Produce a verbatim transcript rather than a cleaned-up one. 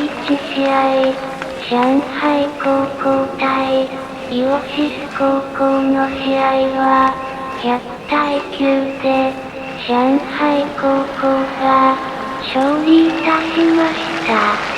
いち試合、上海高校対イオシス高校の試合は、ひゃくたいきゅうで、上海高校が勝利いたしました。